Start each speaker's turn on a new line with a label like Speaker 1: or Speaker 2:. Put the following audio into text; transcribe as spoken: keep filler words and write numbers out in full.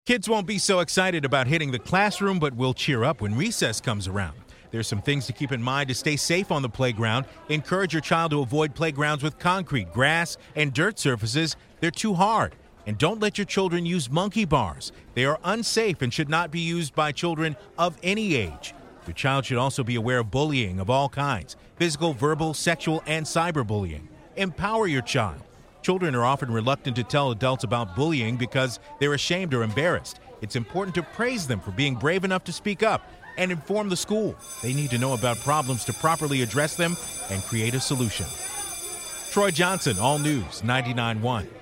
Speaker 1: Kids won't be so excited about hitting the classroom, but will cheer up when recess comes around. There's some things to keep in mind to stay safe on the playground. Encourage your child to avoid playgrounds with concrete, grass, and dirt surfaces. They're too hard. And don't let your children use monkey bars. They are unsafe and should not be used by children of any age. Your child should also be aware of bullying of all kinds: physical, verbal, sexual, and cyberbullying. Empower your child. Children are often reluctant to tell adults about bullying because they're ashamed or embarrassed. It's important to praise them for being brave enough to speak up and inform the school. They need to know about problems to properly address them and create a solution. Troy Johnson, All News, ninety-nine point one.